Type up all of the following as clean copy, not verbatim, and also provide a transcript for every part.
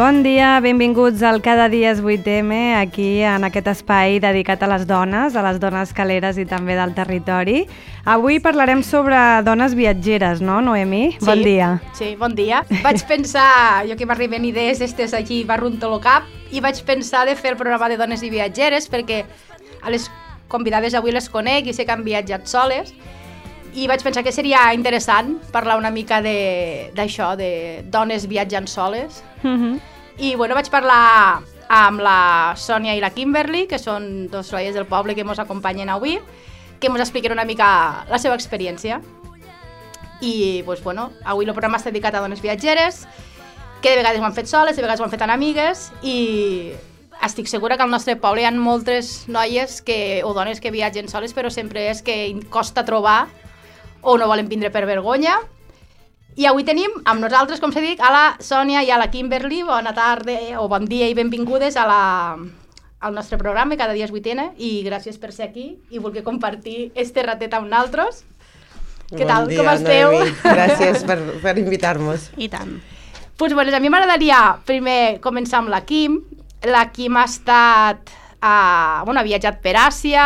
Bon dia, benvinguts al Cada dia és 8M, aquí en aquest espai dedicat a les dones caleres i també del territori. Avui parlarem sobre dones viatgeres, no, Noemi? Sí, bon dia. Sí, bon dia. Vaig pensar, jo que m'arriben idees d'estes aquí, barrunto el cap, i vaig pensar de fer el programa de dones i viatgeres perquè a les convidades avui les conec i sé que han viatjat soles, i vaig pensar que seria interessant parlar una mica d'això, de dones viatjant soles. I bueno, vaig parlar amb la Sònia i la Kimberly, que són dos noies del poble que ens acompanyen avui, que ens expliquen una mica la seva experiència. I pues, bueno, avui el programa està dedicat a dones viatgeres, que de vegades ho han fet soles, de vegades ho han fet amb amigues, i estic segura que al nostre poble hi ha moltes noies o dones que viatgen soles, però sempre és que costa trobar o no volen vindre per vergonya. I avui tenim amb nosaltres, com s'ha dit, a la Sònia i a la Kimberly. Bona tarda o bon dia i benvingudes al nostre programa, Cada dia és 8M, i gràcies per ser aquí i voler compartir este ratet amb nosaltres. Què tal? Bon dia, com esteu? Noemi. Gràcies per invitar-nos. I tant. Pues, bueno, a mi m'agradaria primer començar amb la Kim. La Kim ha estat, ha viatjat per Àsia,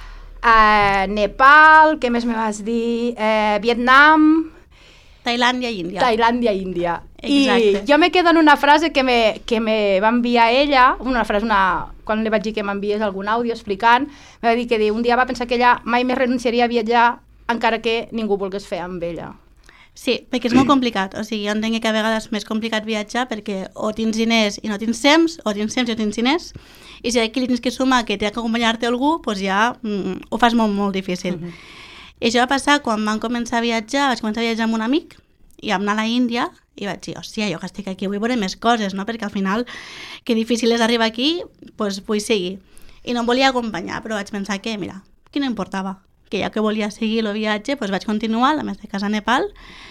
Nepal, què més me vas dir? Vietnam... Tailàndia i Índia. Tailàndia i Índia. Exacte. I jo me quedo en una frase que me va enviar ella, quan li vaig dir que m'enviés algun àudio explicant, me va dir que un dia va pensar que ella mai més renunciaria a viatjar encara que ningú volgués fer amb ella. Sí, perquè és molt complicat. O sigui, jo entenc que a vegades és més complicat viatjar perquè o tens diners i no tens temps, o tens temps i no tens diners, i si aquí li tens que sumar que té que acompanyar-te algú, doncs ja ho fas molt, molt difícil. I això va passar quan vam començar a viatjar, vaig començar a viatjar amb un amic i vam anar a la Índia i vaig dir, hòstia, jo que estic aquí vull veure més coses, no? Perquè al final que difícil és arribar aquí, doncs vull seguir. I no em volia acompanyar, però vaig pensar que, mira, que no importava, que ja que volia seguir el viatge, doncs vaig continuar, a més de casa a Nepal,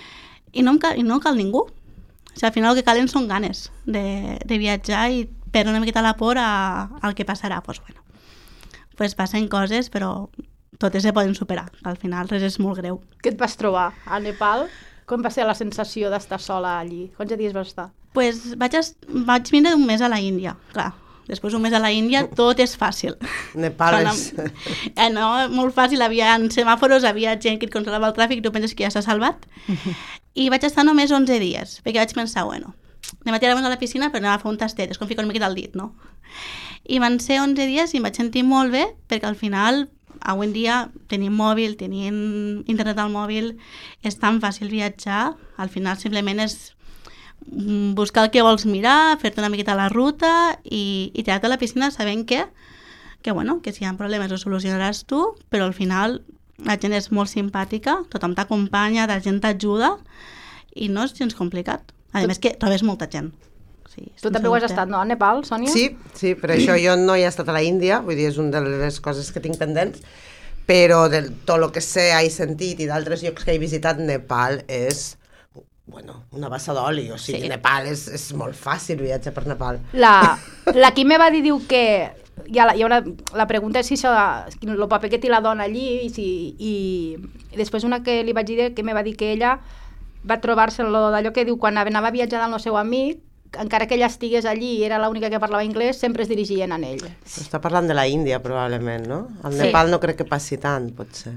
i no cal ningú. O sigui, al final el que calen són ganes de viatjar i perdre una miqueta la por al que passarà. Doncs bueno, pues passen coses, però totes se poden superar. Al final res és molt greu. Què et vas trobar a Nepal? Com va ser la sensació d'estar sola allí? Quants dies vas estar? Pues vaig vindre un mes a la Índia, clar. Després un mes a la Índia tot és fàcil. Nepal és... No, molt fàcil, havia semàforos, havia gent que et controlava el tràfic, tu penses que ja s'ha salvat. I vaig estar només 11 dies, perquè vaig pensar, bueno, anem a tirar-nos a la piscina però anem a fer un tastet, és com ficar una miqueta al dit, no? I van ser 11 dies i em vaig sentir molt bé, perquè al final, avui en dia, tenim mòbil, tenim internet al mòbil, és tan fàcil viatjar, al final simplement és buscar el que vols mirar, fer-te una miqueta la ruta i tirar-te a la piscina sabent que si hi ha problemes ho solucionaràs tu, però al final la gent és molt simpàtica, tothom t'acompanya, la gent t'ajuda i no és gens complicat. A més que trobes molta gent. Sí, tu també ho has estat, no, a Nepal, Sònia? Sí, per això jo no he estat a la Índia, vull dir, és una de les coses que tinc pendents, però de tot el que sé, he sentit i d'altres llocs que he visitat, Nepal és... Bueno, una bassa d'oli, o sigui, sí. Nepal és molt fàcil viatjar per Nepal. La Quim me va dir, diu que la pregunta és si el paper que té la dona allí i després una que li vaig dir que me va dir que ella va trobar-se d'allò que diu quan anava a viatjar amb el seu amic, encara que ella estigués allí i era l'única que parlava anglès, sempre es dirigien a ell. Està parlant de la Índia, probablement, no? Al Nepal no crec que passi tant, potser.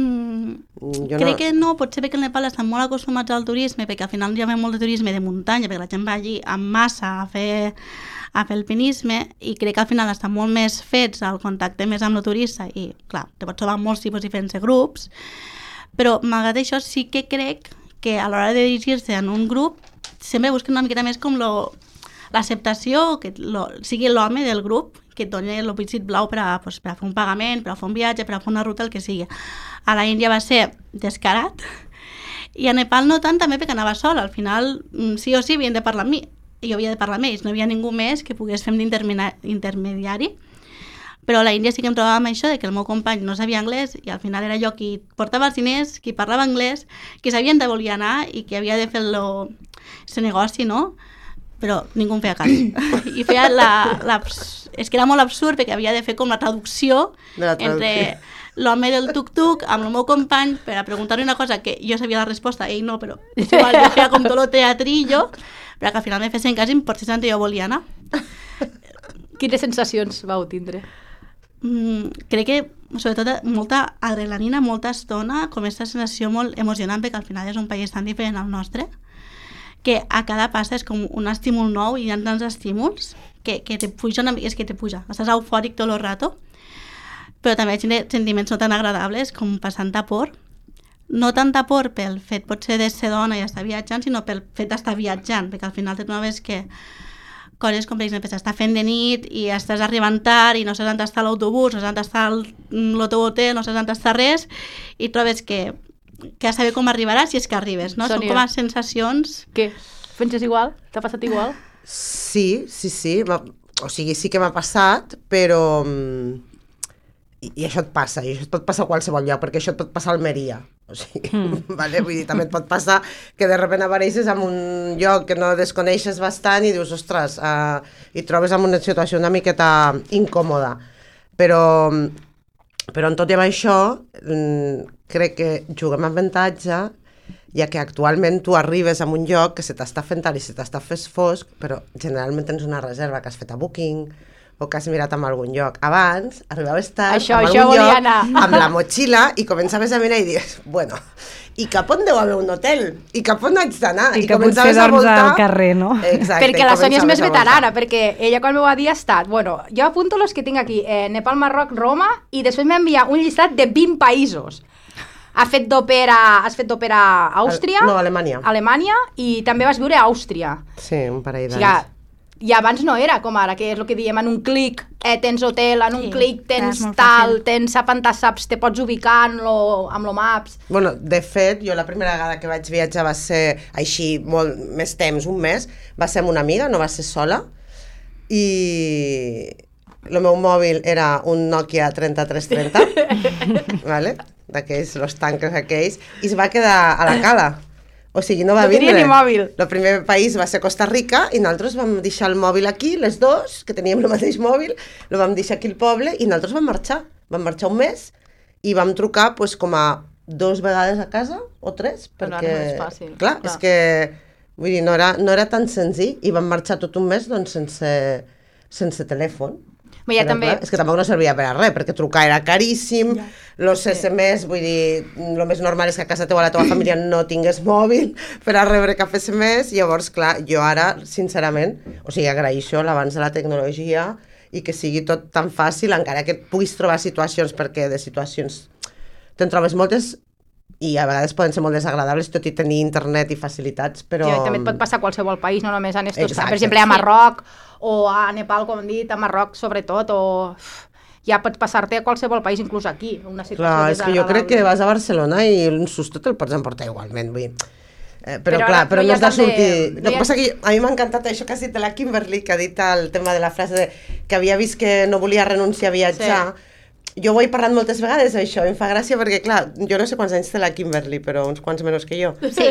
Crec que no, potser perquè el Nepal estan molt acostumats al turisme, perquè al final hi ha molt de turisme de muntanya, perquè la gent va allí amb massa a fer alpinisme, i crec que al final estan molt més fets al contacte més amb el turista i, clar, te pots trobar molts tipus diferents de grups, però malgrat això sí que crec que a l'hora de dirigir-se en un grup sempre busquen una miqueta més com l'acceptació, que sigui l'home del grup que et doni el visit blau per a fer un pagament, per a fer un viatge, per a fer una ruta, el que sigui. A la Índia va ser descarat i a Nepal no tant, també perquè anava sola. Al final, sí o sí, havien de parlar amb mi. I jo havia de parlar amb ells. No hi havia ningú més que pogués fer d'intermediari. Però a la Índia sí que em trobava amb això, de que el meu company no sabia anglès i al final era jo qui portava els diners, qui parlava anglès, qui sabia on volia anar i qui havia de fer el negoci, no? però ningú em feia cas. I feia és que era molt absurd perquè havia de fer com la traducció entre l'home del tuk-tuk amb el meu company per a preguntar-li una cosa que jo sabia la resposta, ell no, però igual jo feia com tot el teatrillo, perquè al final me fessin cas i per si jo volia anar. Quines sensacions vau tindre? Crec que, sobretot, molta adrenalina, molta estona, com aquesta sensació molt emocionant, perquè al final és un país tan diferent al nostre, que a cada passa és com un estímul nou i hi ha tants estímuls que te puja una mica, és que te puja, estàs eufòric tot el rato, però també sentiments no tan agradables com tanta por, no tanta por pel fet potser de ser dona i estar viatjant, sinó pel fet d'estar viatjant, perquè al final te trobes que coses com per exemple s'està fent de nit i estàs arribant tard i no saps on està l'autobús, no saps on està el teu hotel, no saps on està res i trobes que a saber com arribaràs si és que arribes, no? Sònia. Són com a sensacions... Què? Penses igual? T'ha passat igual? Sí. O sigui, sí que m'ha passat, però... I això et passa, i això et pot passar a qualsevol lloc, perquè això et pot passar a Almeria. O sigui, vale? Vull dir, també et pot passar que de sobte apareixes en un lloc que no desconeixes bastant i dius, ostres, i et trobes en una situació una miqueta incòmoda. Però en tot i amb això, crec que juguem amb avantatge, ja que actualment tu arribes a un lloc que se t'està fent tard i se t'està fent fosc, però generalment tens una reserva que has fet a Booking o que has mirat en algun lloc. Abans arribaves tard en algun lloc amb la motxilla i començaves a mirar i dius, bueno, i cap on deu haver un hotel? I cap on haig d'anar? I que potser dorms al carrer, no? Exacte, perquè la Sònia és més veterana, perquè ella quan m'ho va dir ha estat, bueno, jo apunto los que tinc aquí, Nepal, Marroc, Roma, i després m'envia un llistat de 20 països. Has fet d'òpera a Àustria? No, a Alemanya. Alemanya, i també vas viure a Àustria. Sí, un parell d'anys. O sigui, i abans no era com ara, que és el que diem, en un clic tens hotel, en un clic tens tal, tens saps, te pots ubicar amb lo Maps. Bueno, de fet, jo la primera vegada que vaig viatjar va ser així molt més temps, un mes, va ser amb una amiga, no va ser sola, i el meu mòbil era un Nokia 3330, ¿vale? D'aquells, los tanques aquells, i es va quedar a la cala. O sigui, no va vindre. No tenia ni mòbil. El primer país va ser Costa Rica i nosaltres vam deixar el mòbil aquí, les dos, que teníem el mateix mòbil, el vam deixar aquí al poble i nosaltres vam marxar. Vam marxar un mes i vam trucar pues, com a 2 vegades a casa o 3. Però perquè, no és fàcil. Clar, és que vull dir, no era tan senzill i vam marxar tot un mes doncs, sense telèfon. Ja també... És que tampoc no servia per a res, perquè trucar era caríssim, los SMS, vull dir, el més normal és que a casa teva, la teva família no tingués mòbil per a rebre cap SMS, llavors, clar, jo ara, sincerament, o sigui, agraeixo l'avanç de la tecnologia i que sigui tot tan fàcil, encara que puguis trobar situacions, perquè de situacions te'n trobes moltes i a vegades poden ser molt desagradables, tot i tenir internet i facilitats, però... I també et pot passar a qualsevol país, no només en estos... Per exemple, a Marroc, o a Nepal, com hem dit, a Marroc sobretot, o... Ja pots passar-te a qualsevol país, inclús aquí, una situació desagradable. Clar, és que jo crec que vas a Barcelona i un susto te'l pots emportar igualment, vull dir... Però clar, però no has de sortir... El que passa que a mi m'ha encantat això que ha dit de la Kimberly, que ha dit el tema de la frase que havia vist que no volia renunciar a viatjar. Jo ho he parlat moltes vegades, això, em fa gràcia perquè, clar, jo no sé quants anys té la Kimberly, però uns quants menys que jo. Sí.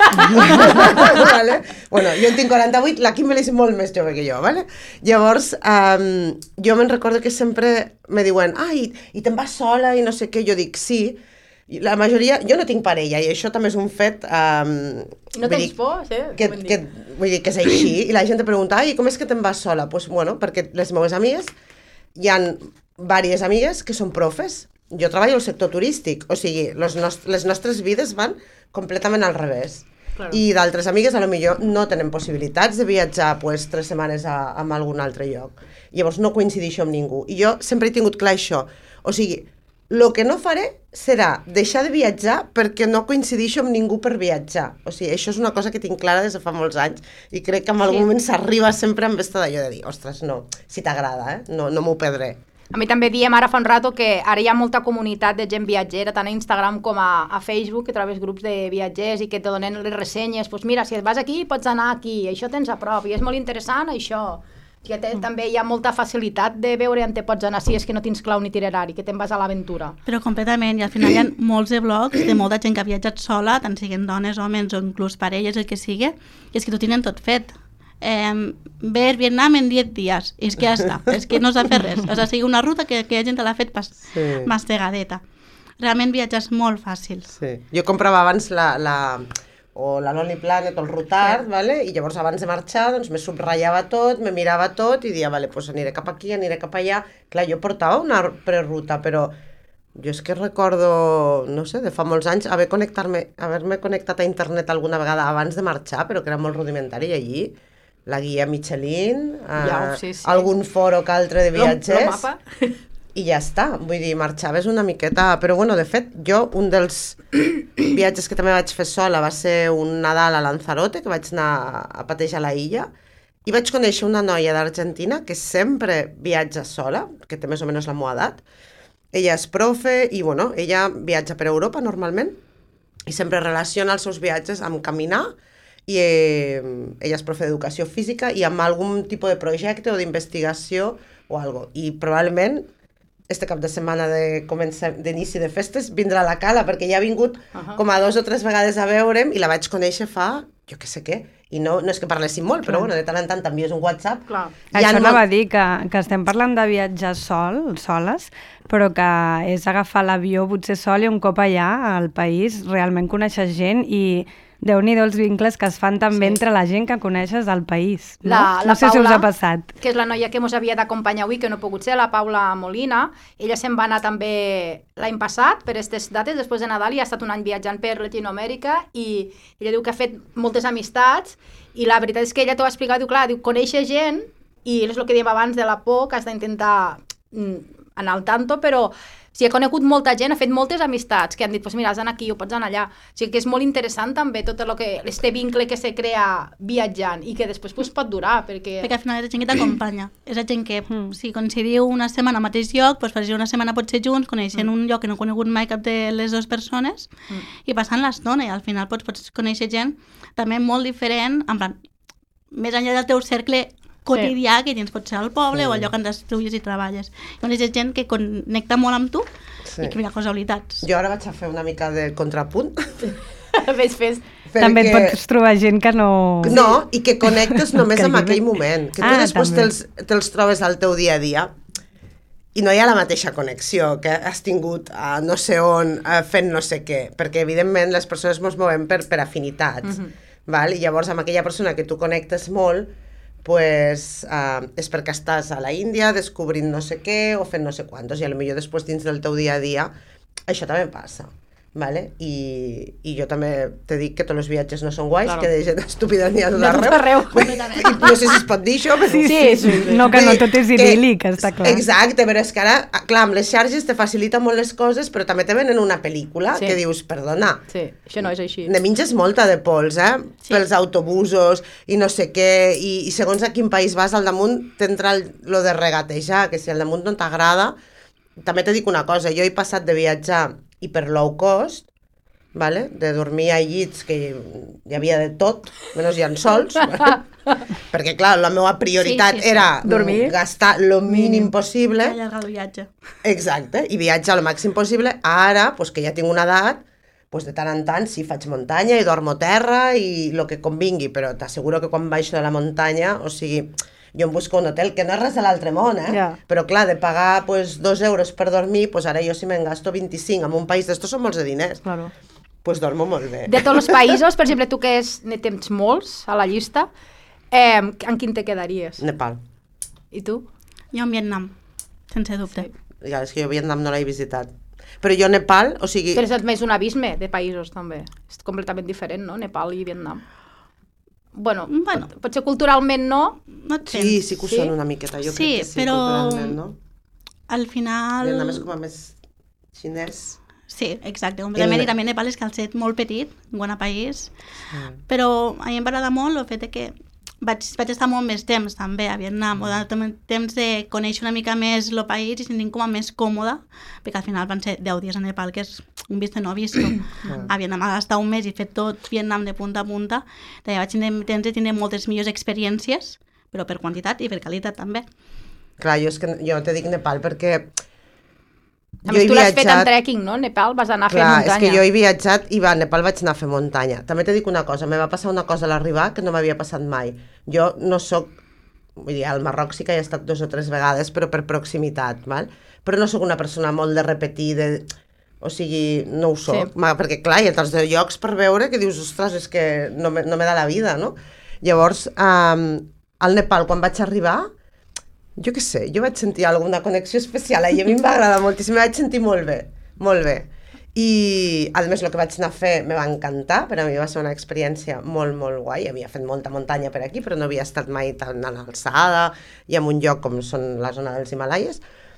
Vale? Bueno, jo en tinc 48, la Kimberly és molt més jove que jo, vale? Llavors, jo me'n recordo que sempre me diuen, i te'n vas sola i no sé què, jo dic, sí. La majoria, jo no tinc parella i això també és un fet... No tens por, sí? Vull dir que és així, i la gent te pregunta, i com és que te'n vas sola? Doncs, bueno, perquè les meves amigues, hi ha diverses amigues que són profes. Jo treballo al sector turístic, o sigui, les nostres vides van completament al revés. Claro. I d'altres amigues, a lo millor, no tenen possibilitats de viatjar pues, 3 setmanes a algun altre lloc. Llavors no coincideixo amb ningú. I jo sempre he tingut clar això. O sigui, el que no faré serà deixar de viatjar perquè no coincideixo amb ningú per viatjar. O sigui, això és una cosa que tinc clara des de fa molts anys i crec que en algun moment s'arriba sempre amb esta d'allò de dir, ostres, no, si t'agrada, no m'ho perdré. A mi també diem ara fa un rato que ara hi ha molta comunitat de gent viatgera, tant a Instagram com a Facebook, que trobes grups de viatgers i que te donen les ressenyes. Doncs mira, si vas aquí, pots anar aquí, això tens a prop, i és molt interessant, això. Que també hi ha molta facilitat de veure on te pots anar si és que no tens clau ni itinerari, que te'n vas a l'aventura. Però completament, i al final hi ha molts de blogs de molta gent que ha viatjat sola, tant siguin dones, homes o inclús parelles, el que sigui, i és que t'ho tenen tot fet. ver Vietnam en 10 dies, és que ja està, és que no s'ha fet res, és a dir, una ruta que la gent l'ha fet mastegadeta. Realment viatges molt fàcils. Sí. Jo comprava abans la Lonely Planet o el Rutard, vale? I llavors abans de marxar doncs, me subratllava tot, me mirava tot i dia, vale, pues aniré cap aquí, aniré cap allà. Clar, jo portava una preruta, però jo és que recordo, no sé, de fa molts anys haver-me connectat a internet alguna vegada abans de marxar, però que era molt rudimentari, i allí la guia Michelin, algun foro que altre de viatgers, i ja està. Vull dir, marxaves una miqueta... Però bueno, de fet, jo un dels viatges que també vaig fer sola va ser un Nadal a Lanzarote, que vaig anar a patejar la illa, i vaig conèixer una noia d'Argentina que sempre viatja sola, que té més o menys la meva edat. Ella és profe i, bueno, ella viatja per Europa normalment i sempre relaciona els seus viatges amb caminar i ella és profe d'educació física i amb algun tipus de projecte o d'investigació o algo. I probablement este cap de setmana d'inici de festes vindrà a la Cala perquè ja ha vingut com a 2 o 3 vegades a veure'm i la vaig conèixer fa, jo què sé què. I no és que parléssim molt, però bueno, de tant en tant t'envies un WhatsApp. Això anava a dir que estem parlant de viatjar soles, però que és agafar l'avió potser sol i un cop allà al país realment coneixes gent i Déu-n'hi-do els vincles que es fan també entre la gent que coneixes al país. No sé si us ha passat. Que és la noia que ens havia d'acompanyar avui, que no ha pogut ser, la Paula Molina. Ella se'n va anar també l'any passat, per aquestes dates, després de Nadal, i ha estat un any viatjant per Llatinoamèrica, i ella diu que ha fet moltes amistats, i la veritat és que ella t'ho ha explicat, diu, clar, conèixer gent, i és el que dèiem abans de la por, que has d'intentar anar al tanto, però ha conegut molta gent, ha fet moltes amistats que han dit, mira, has d'anar aquí o pots anar allà. O sigui que és molt interessant també tot este vincle que se crea viatjant i que després pot durar. Perquè al final és gent que t'acompanya. És gent que, si coincidiu una setmana al mateix lloc, fareu una setmana potser junts, coneixent un lloc que no he conegut mai cap de les dues persones i passant l'estona. I al final pots conèixer gent també molt diferent, en plan, més enllà del teu cercle quotidià que tens potser al poble o al lloc on estudies i treballes. Llavors és gent que connecta molt amb tu i que mira casualitats. Jo ara vaig a fer una mica de contrapunt. Fes. També et pots trobar gent que no... No, i que connectes només amb aquell moment. Que tu després te'ls trobes al teu dia a dia i no hi ha la mateixa connexió que has tingut a no sé on fent no sé què, perquè evidentment les persones ens movem per afinitats. I llavors amb aquella persona que tu connectes molt pues, és perquè estàs a la Índia descobrint no sé què o fent no sé quantos i potser després dins del teu dia a dia això també passa. Vale? I jo també te dic que tots els viatges no són guais, que de gent estúpida n'hi ha tot arreu. No sé si es pot dir això, però... Sí. No, que no tot és idíl·lic, està clar. Exacte, però és que ara, clar, amb les xarxes te facilita molt les coses, però també te venen una pel·lícula que dius, perdona, això no és així. Ne menges molta de pols, pels autobusos i no sé què, i segons a quin país vas, al damunt t'entra lo de regatejar, que si al damunt no t'agrada... També te dic una cosa, jo he passat de viatjar i per low cost, vale? De dormir a llits que hi havia de tot, menys llençols, perquè clar, la meva prioritat era dormir, gastar el mínim possible. I allargar el viatge. Exacte, i viatjar el màxim possible. Ara, que ja tinc una edat, de tant en tant sí faig muntanya i dormo terra i el que convingui, però t'asseguro que quan baixo de la muntanya, o sigui... Jo em busco un hotel, que no és res de l'altre món, però clar, de pagar 2 euros per dormir, ara jo si me'n gasto 25 en un país d'estos són molts de diners. Claro. Dormo molt bé. De tots els països, per exemple, tu que ne tens molts a la llista, en quin te quedaries? Nepal. I tu? Jo en Vietnam, sense dubte. Ja, és que jo Vietnam no l'he visitat. Però jo Nepal, o sigui... Però és més un abisme de països, també. És completament diferent, no?, Nepal i Vietnam. Bueno, potser culturalment no. Sí que ho són una miqueta, jo crec que sí, però culturalment, no? Al final... Vietnam és com a més xinès. Sí, exacte, completament, i també Nepal és que al ser molt petit, un bon país, però a mi em va agradar molt el fet que vaig estar molt més temps també a Vietnam, temps de conèixer una mica més el país i sentir com a més còmoda, perquè al final van ser 10 dies a Nepal, que és un vist no vist. A Vietnam ha d'estar un mes i fer tot Vietnam de punta a punta, també vaig tindre moltes millors experiències, però per quantitat i per qualitat també. Clar, jo te dic Nepal perquè A més, tu l'has fet en trekking, no? Nepal vas anar a fer muntanya. Clar, és que jo he viatjat i a Nepal vaig anar a fer muntanya. També t'he dit una cosa, me va passar una cosa a l'arribar que no m'havia passat mai. Jo no soc, vull dir, al Marroc sí que he estat 2 o 3 vegades, però per proximitat, val? Però no sóc una persona molt de repetir, o sigui, no ho soc, perquè clar, hi ha tants llocs per veure que dius, ostres, és que no me da la vida, no? Llavors, al Nepal, quan vaig arribar, jo què sé, jo vaig sentir alguna connexió especial i a mi em va agradar moltíssim, me vaig sentir molt bé, molt bé. I, a més, el que vaig anar a fer me va encantar, per a mi va ser una experiència molt, molt guai. Havia fet molta muntanya per aquí, però no havia estat mai tan a l'alçada i en un lloc com són la zona dels Himalaies.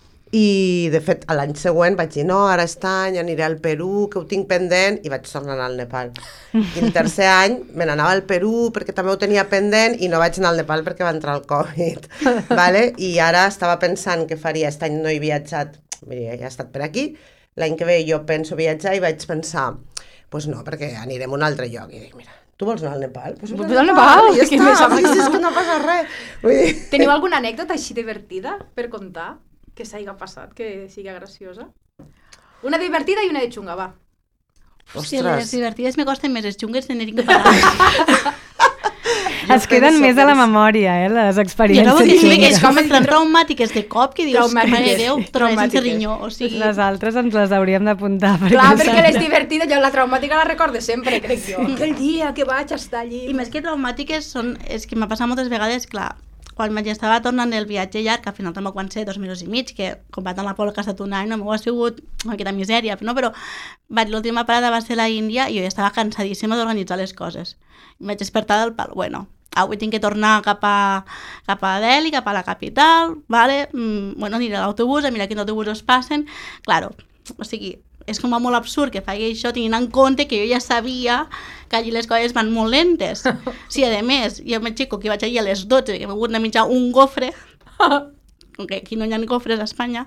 I, de fet, l'any següent vaig dir, no, ara aquest any aniré al Perú, que ho tinc pendent, i vaig tornar al Nepal. I el tercer any me n'anava al Perú perquè també ho tenia pendent i no vaig anar al Nepal perquè va entrar el Covid. Vale? I ara estava pensant què faria, aquest any no he viatjat, ja he estat per aquí, l'any que ve jo penso viatjar i vaig pensar, doncs no, perquè anirem a un altre lloc. I dic, mira, tu vols anar al Nepal? Pues vols anar al Nepal? Ja està, és que no passa res. Teniu alguna anècdota així divertida per contar? Que s'hagi passat, que sigui graciosa? Una divertida i una de xunga, va. Sí, les divertides me costen més, les xungues tenen que parar. Es queden més a la memòria, les experiències. És com traumàtiques de cop, que dius, mare de Déu, sense rinyó. O sigui... Les altres ens les hauríem d'apuntar. Clar, perquè les divertides, jo la traumàtica la recordo sempre, crec jo. Aquell dia que vaig estar allí... I més que traumàtiques són, és que m'ha passat moltes vegades, clar, quan estava tornant el viatge llarg, que al final tampoc van ser 2 mesos i mig, que comparat amb la Pol que ha estat un any, no m'ho ha sigut una miqueta misèria, no? Però l'última parada va ser a l'Índia i jo ja estava cansadíssima d'organitzar les coses. Em vaig despertar del pal, bueno, avui tinc que tornar cap a Delhi, cap a la capital, vale? Bueno, aniré a l'autobús, a mirar quins autobusos passen, claro, o sigui, és com molt absurd que faci això tenint en compte que jo ja sabia que allí les coses van molt lentes. Sí, a més, jo m'aixeco que vaig allí a les 12, que m'he hagut de menjar un gofre, que aquí no hi ha gofres a Espanya,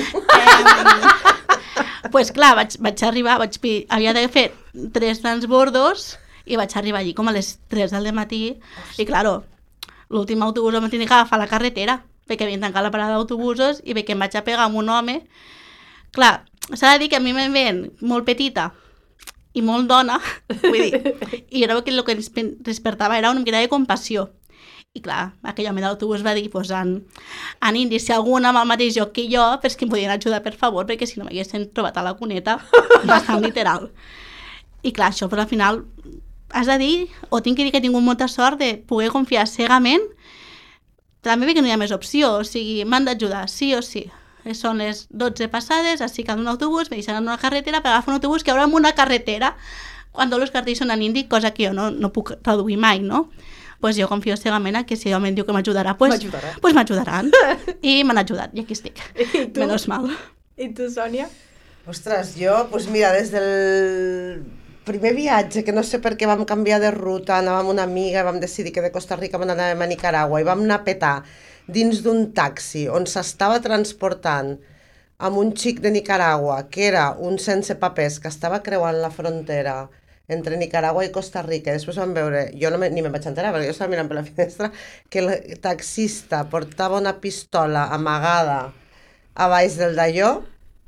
pues clar, vaig arribar, havia de fer 3 transbordos i vaig arribar allí com a les 3 del matí i, claro, l'últim autobús em tenia que agafar la carretera perquè havien tancat la parada d'autobusos i perquè em vaig a pegar amb un home. Clar, s'ha de dir que a mi me ven molt petita i molt dona, vull dir, i era que el que ens despertava era una miqueta de compassió. I clar, aquell home d'autobús va dir, pues, en indi, si alguna amb el mateix lloc que jo, però que em podien ajudar, per favor, perquè si no m'haguessin trobat a la cuneta, bastant literal. I clar, això, però al final, has de dir, o tinc que dir que he tingut molta sort de poder confiar cegament, també perquè no hi ha més opció, o sigui, m'han d'ajudar, sí o sí. Són les 12 passades, així que un autobús, me deixaran una carretera per agafar un autobús que haurà una carretera quan tots els cartells són en indi, cosa que jo no puc traduir mai, no? Pues jo confio cegament que si home em diu que m'ajudarà, pues m'ajudaran. I m'han ajudat, i aquí estic. I tu? Menos mal. I tu, Sònia? Ostres, jo, pues mira, des del primer viatge, que no sé per què vam canviar de ruta, anàvem amb una amiga, vam decidir que de Costa Rica anàvem a Nicaragua i vam anar a petar dins d'un taxi on s'estava transportant amb un xic de Nicaragua, que era un sense papers, que estava creuant la frontera entre Nicaragua i Costa Rica. Després vam veure, jo ni me'n vaig enterar, perquè jo estava mirant per la finestra, que el taxista portava una pistola amagada a baix del d'allò,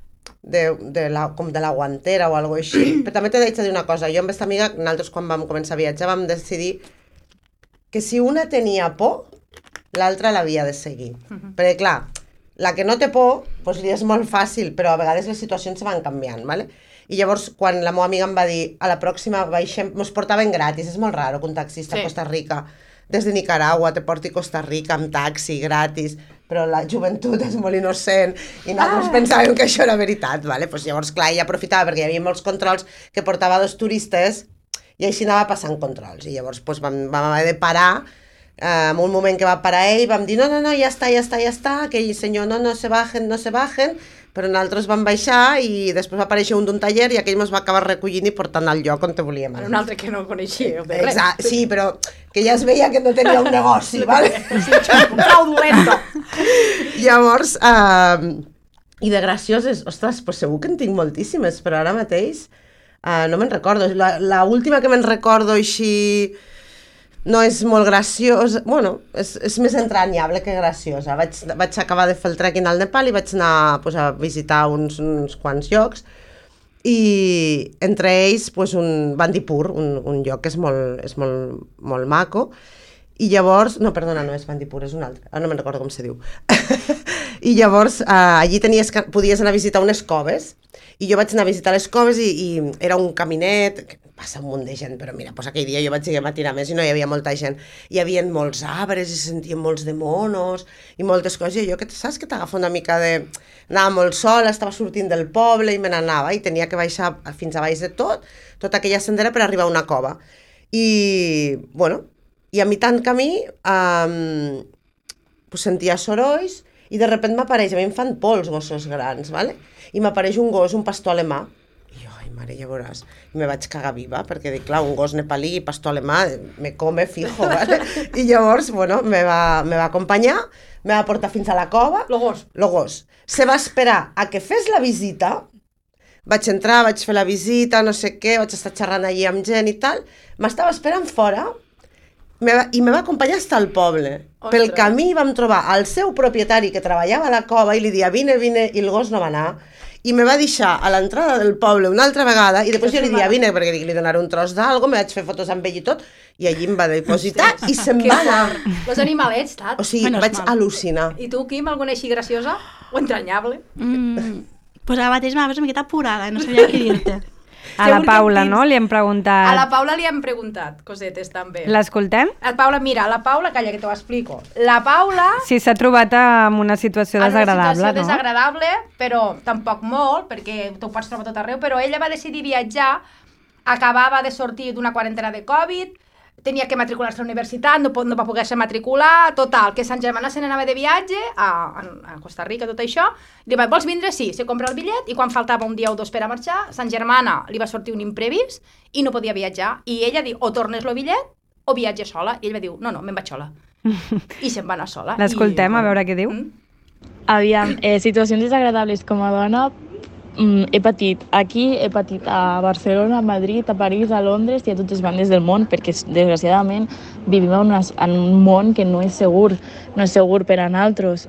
com de la guantera o alguna cosa així. Però també t'he de dir una cosa, jo amb aquesta amiga, nosaltres quan vam començar a viatjar vam decidir que si una tenia por, l'altra l'havia de seguir. Perquè, clar, la que no té por, doncs li és molt fàcil, però a vegades les situacions se van canviant, ¿vale? I llavors, quan la meva amiga em va dir a la pròxima baixem, mos portaven gratis, és molt raro que un taxista a Costa Rica, des de Nicaragua, te porti a Costa Rica amb taxi, gratis, però la joventut és molt innocent i nosaltres pensàvem que això era veritat, ¿vale? Pues llavors, clar, ella aprofitava perquè hi havia molts controls que portava 2 turistes i així anava passant controls. I llavors pues, vam haver de parar. En un moment que va parar ell vam dir no, ja està, aquell senyor no se bajen, però nosaltres vam baixar i després va aparèixer un d'un taller i aquell ens va acabar recollint i portant al lloc on te volíem anar. Un altre que no coneixia. Exacte, sí, però que ja es veia que no tenia un negoci, ¿vale? Un fraudulento. Llavors, i de gracioses, ostres, pues segur que en tinc moltíssimes, però ara mateix no me'n recordo. La última que me'n recordo així no és molt graciós, bueno, és més entranyable que graciosa. Vaig acabar de fer el trekking al Nepal i vaig anar pues, a visitar uns quants llocs, i entre ells pues, un Bandipur, un lloc que és molt maco, i llavors, no, perdona, no és Bandipur, és un altre, no me'n recordo com se diu. I llavors allí podies anar a visitar unes coves, i jo vaig anar a visitar les coves i era un caminet, que passa un munt de gent, però mira, pues aquell dia jo vaig seguir a tirar més i no hi havia molta gent. Hi havia molts arbres i sentíem molts de monos i moltes coses, i jo, saps que t'agafa una mica de... Anava molt sola, estava sortint del poble i me n'anava, i tenia que baixar fins a baix de tota aquella sendera per arribar a una cova. I, bueno, i a mitjan camí pues sentia sorolls i de sobte m'apareix, a mi em fan por els gossos grans, ¿vale? I m'apareix un gos, un pastor alemà, i jo, ai mare, ja veuràs, i me vaig cagar viva, perquè dic, clar, un gos nepalí i pastor alemà me come fijo, ¿vale? I llavors, bueno, me va acompanyar, me va portar fins a la cova. Lo gos. Se va esperar a que fes la visita, vaig entrar, vaig fer la visita, no sé què, vaig estar xerrant allí amb gent i tal, m'estava esperant fora, i me va acompanyar fins al poble. Ostres. Pel camí vam trobar el seu propietari que treballava a la cova i li dia vine, i el gos no va anar, i me va deixar a l'entrada del poble una altra vegada, i després jo li dia vine perquè li donaré un tros d'algo, me vaig fer fotos amb ell i tot, i allí em va dipositar i se'n va anar. Los animalets, tat. O sigui, vaig al·lucinar. I tu, Quim, alguna així graciosa o entranyable? Pues ara mateix m'ha una miqueta apurada, no sabia què dir-te. A la Paula, no? Li hem preguntat... A la Paula li hem preguntat cosetes, també. L'escoltem? Mira, la Paula, calla, que t'ho explico. La Paula... Sí, s'ha trobat en una situació desagradable, no? En una situació desagradable, però tampoc molt, perquè t'ho pots trobar tot arreu, però ella va decidir viatjar, acabava de sortir d'una quarantena de Covid, tenia que matricular-se a la universitat, no va poder-se matricular, total, que Sant Germana se n'anava de viatge a Costa Rica, tot això, i li va dir, vols vindre? Sí, se compra el bitllet, i quan faltava un dia o dos per a marxar, Sant Germana li va sortir un imprevist i no podia viatjar, i ella diu, o tornes el bitllet o viatge sola, i ell va dir, no, me'n vaig sola, i se'n va anar sola. L'escoltem, a veure què diu. Aviam, situacions desagradables com a dona, he patit aquí, he patit a Barcelona, a Madrid, a París, a Londres i a totes bandes del món, perquè desgraciadament vivim en un món que no és segur per a nosaltres.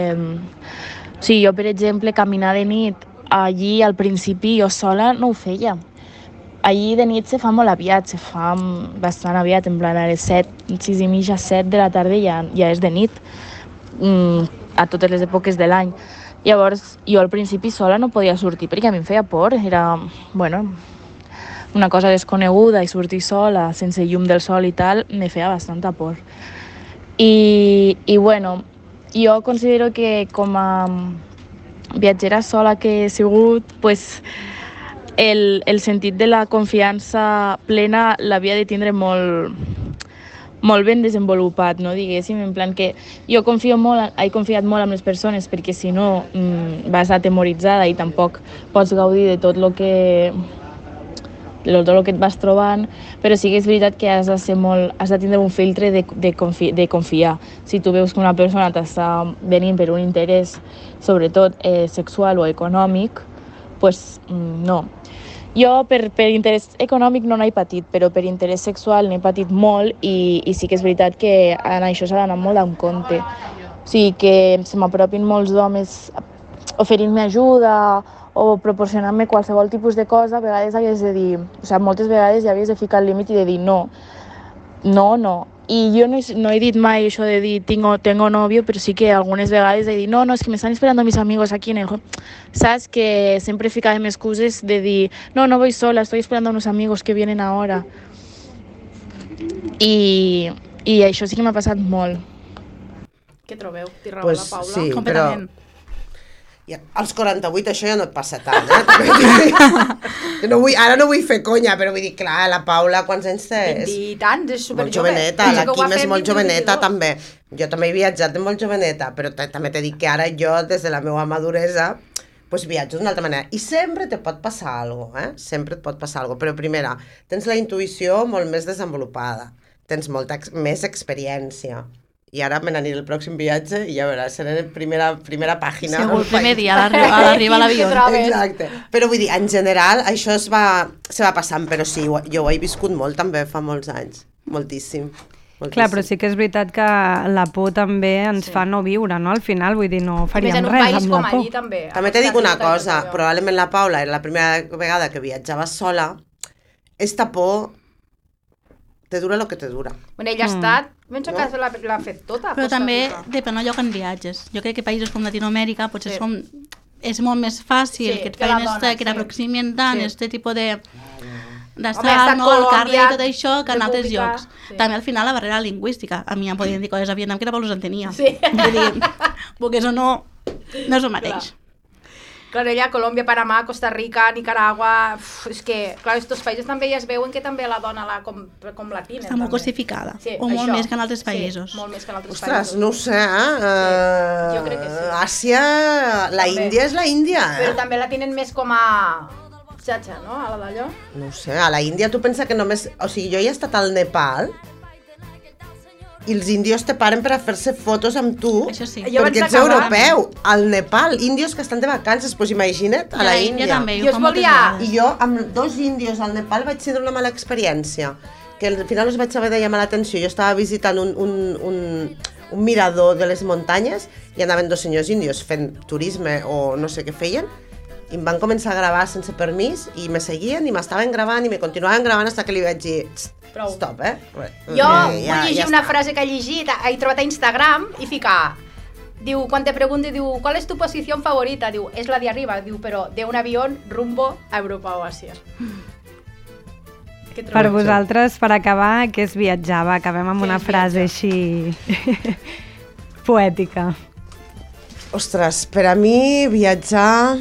Sí, jo, per exemple, caminar de nit allí al principi jo sola no ho feia. Allí de nit se fa molt aviat, se fa bastant aviat, en plan a les 7, 6 i mitja, 7 de la tarda ja és de nit, a totes les èpoques de l'any. Llavors, jo al principi sola no podia sortir perquè a mi em feia por, era, bueno, una cosa desconeguda i sortir sola, sense llum del sol i tal, me feia bastanta por. I bueno, jo considero que com a viatgera sola que he sigut, pues, el sentit de la confiança plena l'havia de tindre molt ben desenvolupat, no, diguéssim, en plan que jo he confiat molt en les persones perquè si no vas atemoritzada i tampoc pots gaudir de tot el que et vas trobant, però sí que és veritat que has de tindre un filtre de confiar. Si tu veus que una persona t'està venint per un interès, sobretot sexual o econòmic, pues no. Jo per interès econòmic no n'he patit, però per interès sexual n'he patit molt i sí que és veritat que en això s'ha d'anar molt en compte. O sigui que se m'apropin molts homes oferint-me ajuda o proporcionant-me qualsevol tipus de cosa, a vegades havies de dir, o sigui, moltes vegades ja havies de ficar el límit i de dir no. I jo no he dit mai això de dir tengo novio, però sí que algunes vegades he dit no, es que me están esperando mis amigos aquí en el... Saps? Que sempre ficàvem excuses de dir no voy sola, estoy esperando a unos amigos que vienen ahora. I això sí que m'ha passat molt. Què trobeu? Té raó pues, la Paula? Sí, completament. Però... als 48 això ja no et passa tant, ara no vull fer conya, però vull dir, clar, la Paula quants anys té? 20 i tants, és superjove. Molt joveneta, la Quim és molt joveneta també. Jo també he viatjat de molt joveneta, però també t'he dit que ara jo, des de la meva maduresa, pues viatjo d'una altra manera. I sempre te pot passar alguna cosa, sempre et pot passar alguna cosa. Però primera, tens la intuïció molt més desenvolupada, tens molta més experiència. I ara me n'aniré el pròxim viatge i ja veuràs, seré la primera pàgina. Segur, el primer dia a l'arribar a l'avió. Exacte. Però vull dir, en general, això se va passant, però sí, jo ho he viscut molt també fa molts anys, moltíssim. Clar, però sí que és veritat que la por també ens fa no viure, no? Al final, vull dir, no faríem res amb la por. I més en un país com allí, també. També t'he dit una cosa, probablement la Paula era la primera vegada que viatjava sola, esta por te dura el que te dura. Bueno, ella ha estat, penso que l'ha fet tota. Però també depèn del lloc on viatges. Jo crec que països com Latinoamèrica potser és molt més fàcil que et facin que t'aproximin tant este tipus de d'estar, no, al carrer i tot això, que en altres llocs. També al final la barrera lingüística. A mi em podien dir coses a Vietnam que tampoc les entenia. Sí. Vull dir, perquè això no és el mateix. Clar, ella, Colòmbia, Panamà, Costa Rica, Nicaragua... És que, clar, aquests països també ja es veuen que també la dona com la tinen. Està molt cosificada. O molt més que en altres països. Sí, molt més que en altres països. Ostres, no ho sé, jo crec que sí. Àsia, la Índia és la Índia, Però també la tenen més com a... xatxa, no? A la d'allò? No ho sé, a la Índia tu pensa que només... O sigui, jo he estat al Nepal i els índios te paren per a fer-se fotos amb tu perquè ets europeu. Al Nepal, índios que estan de vacances, doncs imagina't, a la Índia. I jo amb 2 índios al Nepal vaig tindre una mala experiència, que al final us vaig haver de llamar l'atenció. Jo estava visitant un mirador de les muntanyes i anaven 2 senyors índios fent turisme o no sé què feien, i em van començar a gravar sense permís i me seguien i m'estaven gravant i me continuaven gravant fins que li vaig dir stop, Jo vull llegir una frase que he llegit, he trobat a Instagram i ficar, diu, quan te pregunte, diu, ¿cuál es tu posición favorita? Diu, es la de arriba, diu, però de un avión rumbo a Europa o Àsia. Per vosaltres, per acabar, què és viatjar? Va, acabem amb una frase així poètica. Ostres, per a mi viatjar...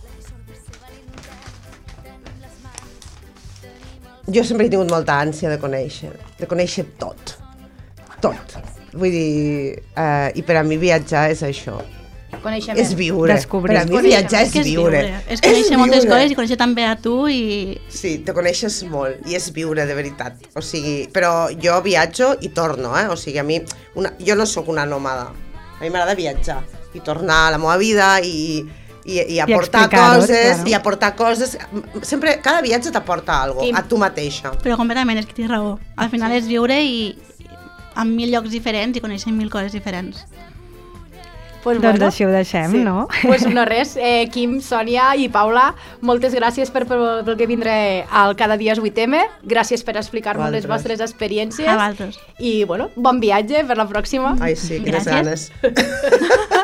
Jo sempre he tingut molta ànsia de conèixer tot. Vull dir, i per a mi viatjar és això. Coneixement. És viure. Descobrir. Per a mi viatjar és viure. És conèixer moltes coses i conèixer també a tu i... Sí, te coneixes molt i és viure de veritat. O sigui, però jo viatjo i torno, O sigui, a mi... Jo no sóc una nòmada. A mi m'agrada viatjar i tornar a la meva vida i aportar coses, i aportar coses. Sempre, cada viatge t'aporta alguna cosa, a tu mateixa. Però completament, és que tens raó. Al final és viure i en 1000 llocs diferents i conèixer 1000 coses diferents. Doncs així ho deixem, no? Doncs no res, Quim, Sònia i Paula, moltes gràcies per que vindre al Cada dia és 8M, gràcies per explicar-nos les vostres experiències. A vosaltres. I, bueno, bon viatge per la pròxima. Ai, sí, quines ganes.